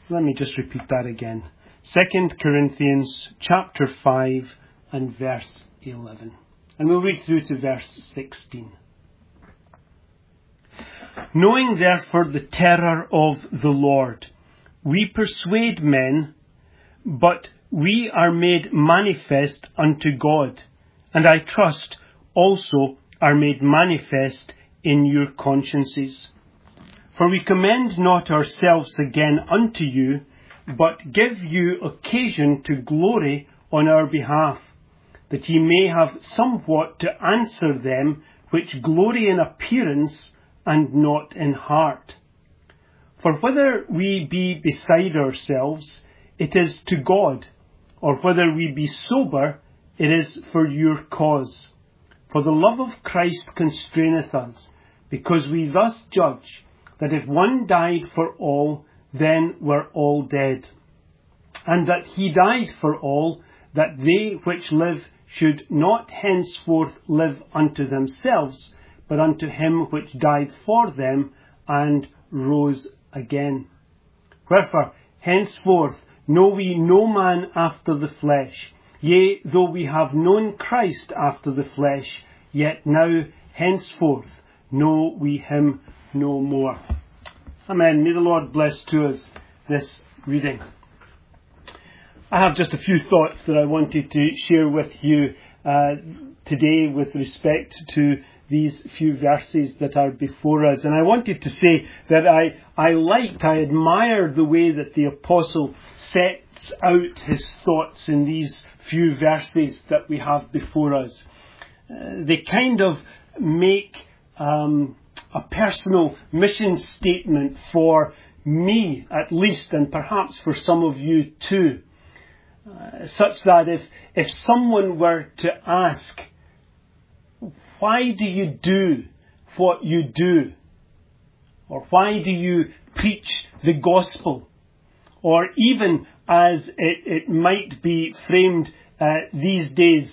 Let me just repeat that again. 2 Corinthians chapter 5 and verse 11. And we'll read through to verse 16. Knowing therefore the terror of the Lord, we persuade men, but we are made manifest unto God, and I trust also are made manifest in your consciences. For we commend not ourselves again unto you, but give you occasion to glory on our behalf, that ye may have somewhat to answer them which glory in appearance and not in heart. For whether we be beside ourselves, it is to God, or whether we be sober, it is for your cause. For the love of Christ constraineth us, because we thus judge, that if one died for all, then were all dead. And that he died for all, that they which live should not henceforth live unto themselves, but unto him which died for them, and rose again. Wherefore, henceforth know we no man after the flesh. Yea, though we have known Christ after the flesh, yet now henceforth know we him no more. Amen. May the Lord bless to us this reading. I have just a few thoughts that I wanted to share with you today with respect to these few verses that are before us. And I wanted to say that I admired the way that the Apostle sets out his thoughts in these few verses that we have before us. They kind of make a personal mission statement for me, at least, and perhaps for some of you too. Such that if someone were to ask, why do you do what you do? Or why do you preach the gospel? Or even as it might be framed these days,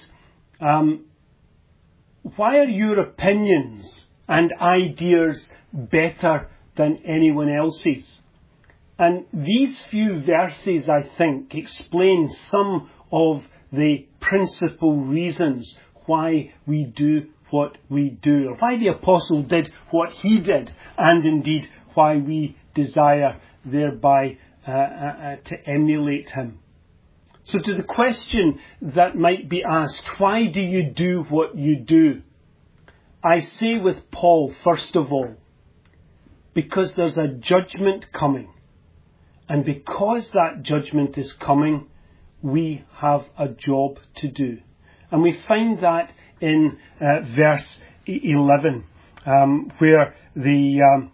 why are your opinions and ideas better than anyone else's? And these few verses, I think, explain some of the principal reasons why we do what we do, or why the Apostle did what he did, and indeed why we desire thereby to emulate him. So to the question that might be asked, why do you do what you do? I say with Paul, first of all, because there's a judgment coming. And because that judgment is coming, we have a job to do. And we find that in verse 11, where the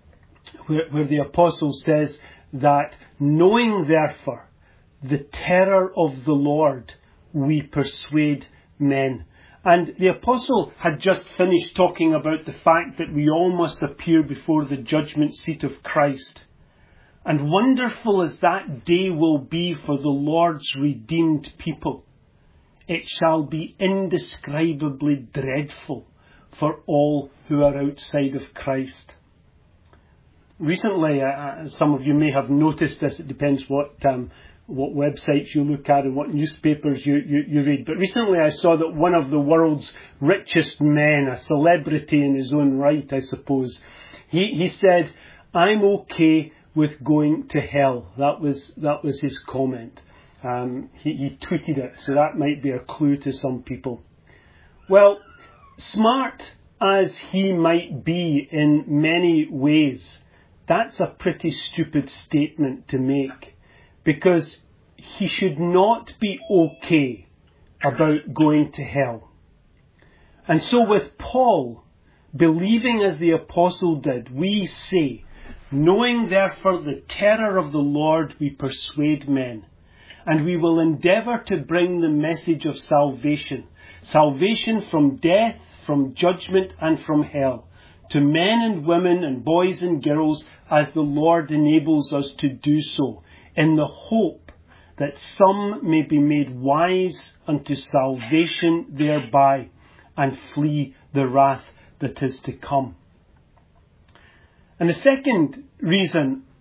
Apostle says that, knowing therefore the terror of the Lord, we persuade men. And the Apostle had just finished talking about the fact that we all must appear before the judgment seat of Christ. And wonderful as that day will be for the Lord's redeemed people, it shall be indescribably dreadful for all who are outside of Christ. Recently, some of you may have noticed this, it depends what websites you look at and what newspapers you read. But recently I saw that one of the world's richest men, a celebrity in his own right, I suppose, he said, "I'm okay with going to hell." That was his comment. He tweeted it, so that might be a clue to some people. Well, smart as he might be in many ways, that's a pretty stupid statement to make, because he should not be okay about going to hell. And so with Paul, believing as the Apostle did, we say, knowing therefore the terror of the Lord, we persuade men. And we will endeavour to bring the message of salvation. Salvation from death, from judgment and from hell. To men and women and boys and girls as the Lord enables us to do so. In the hope that some may be made wise unto salvation thereby. And flee the wrath that is to come. And the second reason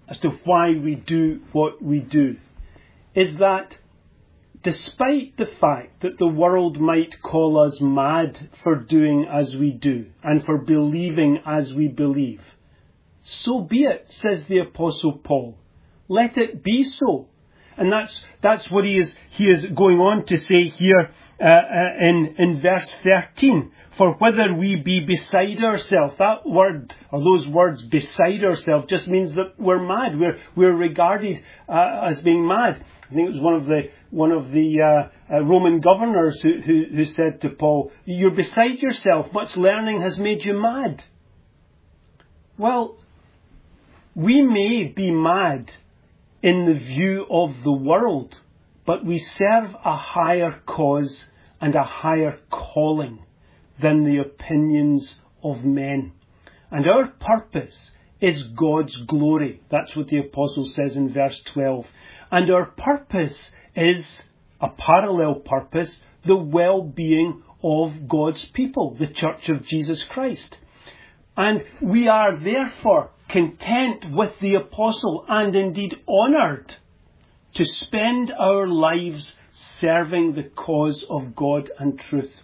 as to why we do what we do is that despite the fact that the world might call us mad for doing as we do and for believing as we believe, so be it, says the Apostle Paul. Let it be so. And that's what he is going on to say here in verse 13. For whether we be beside ourselves, that word, or those words beside ourselves, just means that we're mad. We're regarded as being mad. I think it was one of the Roman governors who said to Paul, "You're beside yourself. Much learning has made you mad." Well, we may be mad in the view of the world, but we serve a higher cause and a higher calling than the opinions of men. And our purpose is God's glory. That's what the apostle says in verse 12. And our purpose is a parallel purpose, the well-being of God's people, the Church of Jesus Christ. And we are therefore content with the apostle and indeed honoured to spend our lives serving the cause of God and truth.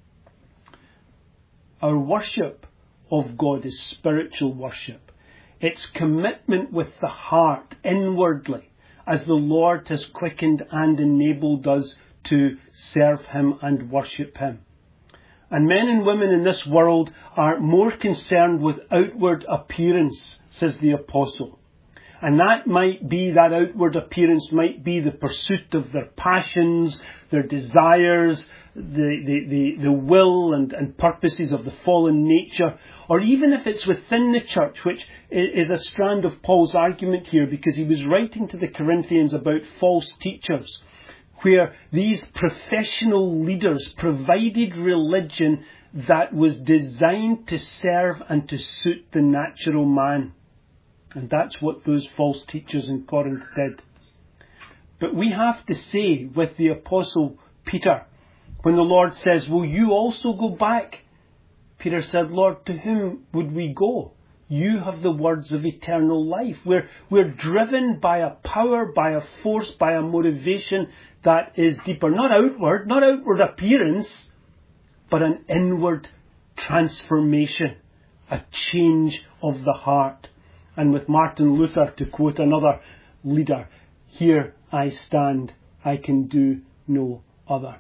Our worship of God is spiritual worship. It's commitment with the heart inwardly as the Lord has quickened and enabled us to serve Him and worship Him. And men and women in this world are more concerned with outward appearance, says the apostle. And that outward appearance might be the pursuit of their passions, their desires, the will and purposes of the fallen nature, or even if it's within the church, which is a strand of Paul's argument here, because he was writing to the Corinthians about false teachers, where these professional leaders provided religion that was designed to serve and to suit the natural man. And that's what those false teachers in Corinth did. But we have to say with the Apostle Peter, when the Lord says, "Will you also go back?" Peter said, "Lord, to whom would we go? You have the words of eternal life." We're driven by a power, by a force, by a motivation that is deeper. Not outward appearance, but an inward transformation, a change of the heart. And with Martin Luther, to quote another leader, "Here I stand, I can do no other."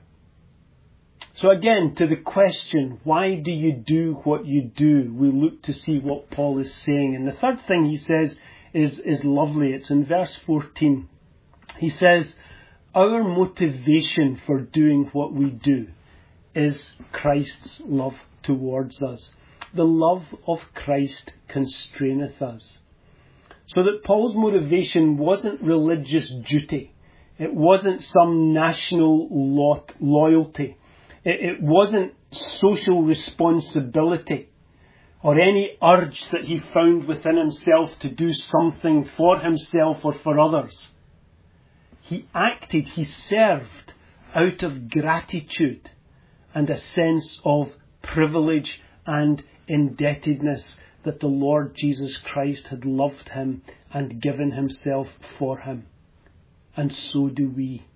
So again, to the question, why do you do what you do? We look to see what Paul is saying. And the third thing he says is lovely. It's in verse 14. He says, our motivation for doing what we do is Christ's love towards us. The love of Christ constraineth us. So that Paul's motivation wasn't religious duty. It wasn't some national loyalty. It wasn't social responsibility or any urge that he found within himself to do something for himself or for others. He acted, he served out of gratitude and a sense of privilege and indebtedness that the Lord Jesus Christ had loved him and given himself for him. And so do we.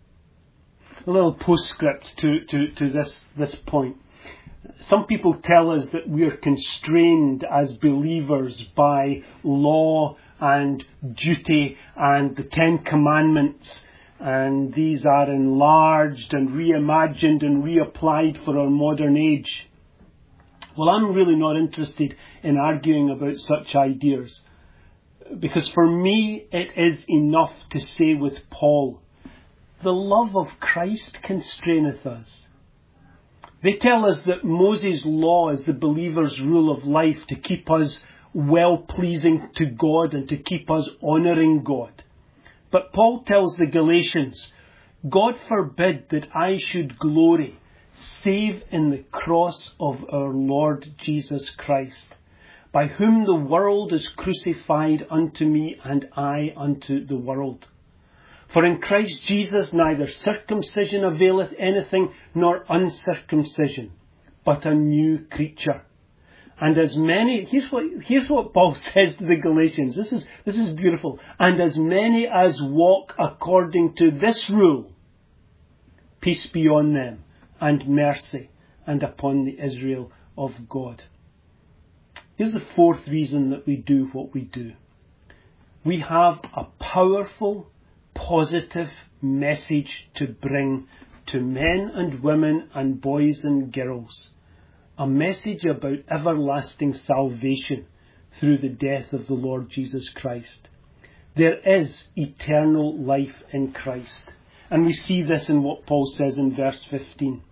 A little postscript to this point. Some people tell us that we are constrained as believers by law and duty and the Ten Commandments, and these are enlarged and reimagined and reapplied for our modern age. Well, I'm really not interested in arguing about such ideas, because for me it is enough to say with Paul, the love of Christ constraineth us. They tell us that Moses' law is the believer's rule of life to keep us well-pleasing to God and to keep us honouring God. But Paul tells the Galatians, God forbid that I should glory save in the cross of our Lord Jesus Christ, by whom the world is crucified unto me and I unto the world. For in Christ Jesus neither circumcision availeth anything, nor uncircumcision, but a new creature. And as many, here's what Paul says to the Galatians. This is beautiful. And as many as walk according to this rule, peace be on them, and mercy, and upon the Israel of God. Here's the fourth reason that we do what we do. We have a powerful, positive message to bring to men and women and boys and girls. A message about everlasting salvation through the death of the Lord Jesus Christ. There is eternal life in Christ. And we see this in what Paul says in verse 15.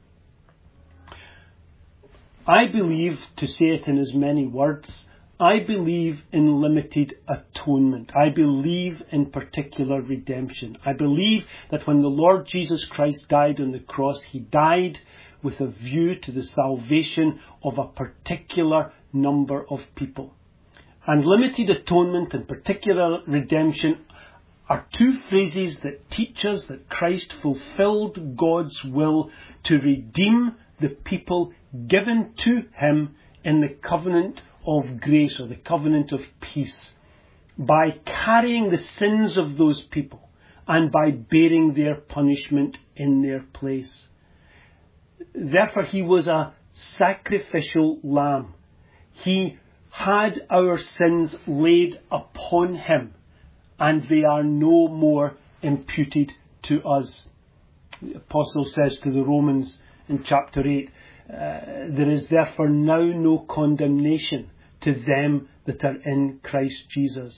I believe, to say it in as many words, I believe in limited atonement. I believe in particular redemption. I believe that when the Lord Jesus Christ died on the cross, He died with a view to the salvation of a particular number of people. And limited atonement and particular redemption are two phrases that teach us that Christ fulfilled God's will to redeem the people given to Him in the covenant of grace, or the covenant of peace, by carrying the sins of those people and by bearing their punishment in their place. Therefore, He was a sacrificial lamb. He had our sins laid upon Him, and they are no more imputed to us. The Apostle says to the Romans in chapter 8, there is therefore now no condemnation to them that are in Christ Jesus.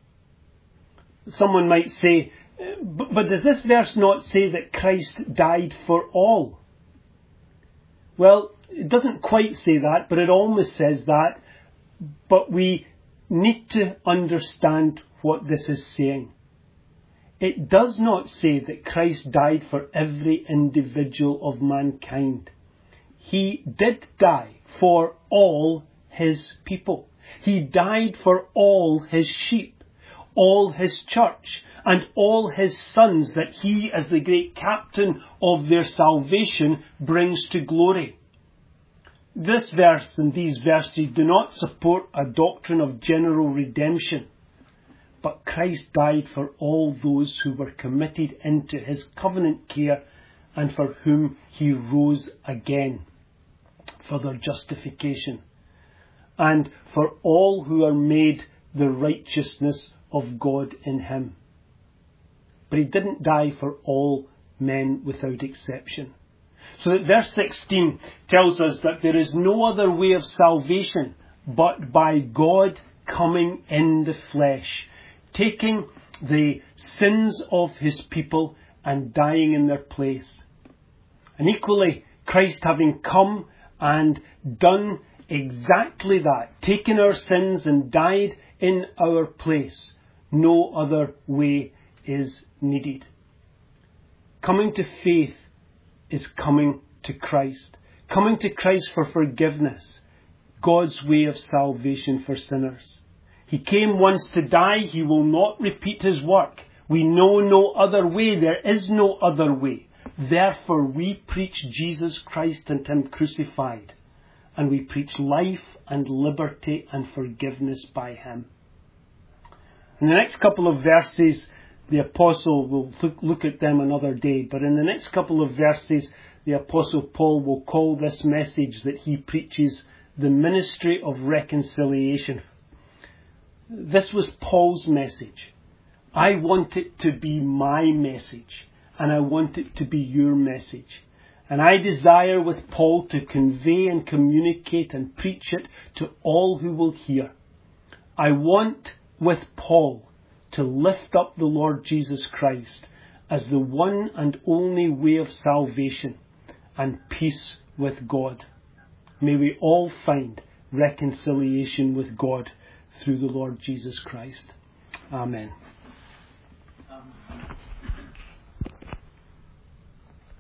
Someone might say, but does this verse not say that Christ died for all? Well, it doesn't quite say that, but it almost says that. But we need to understand what this is saying. It does not say that Christ died for every individual of mankind. He did die for all His people. He died for all His sheep, all His church, and all His sons that He, as the great captain of their salvation, brings to glory. This verse and these verses do not support a doctrine of general redemption, but Christ died for all those who were committed into His covenant care and for whom He rose again, for their justification, and for all who are made the righteousness of God in Him. But He didn't die for all men without exception. So that verse 16 tells us that there is no other way of salvation but by God coming in the flesh, taking the sins of His people and dying in their place. And equally, Christ having come and done exactly that, taken our sins and died in our place, no other way is needed. Coming to faith is coming to Christ. Coming to Christ for forgiveness, God's way of salvation for sinners. He came once to die. He will not repeat His work. We know no other way. There is no other way. Therefore, we preach Jesus Christ and Him crucified. And we preach life and liberty and forgiveness by Him. In the next couple of verses, the Apostle will look at them another day. But in the next couple of verses, the Apostle Paul will call this message that he preaches the ministry of reconciliation. This was Paul's message. I want it to be my message, and I want it to be your message. And I desire with Paul to convey and communicate and preach it to all who will hear. I want with Paul to lift up the Lord Jesus Christ as the one and only way of salvation and peace with God. May we all find reconciliation with God through the Lord Jesus Christ. Amen.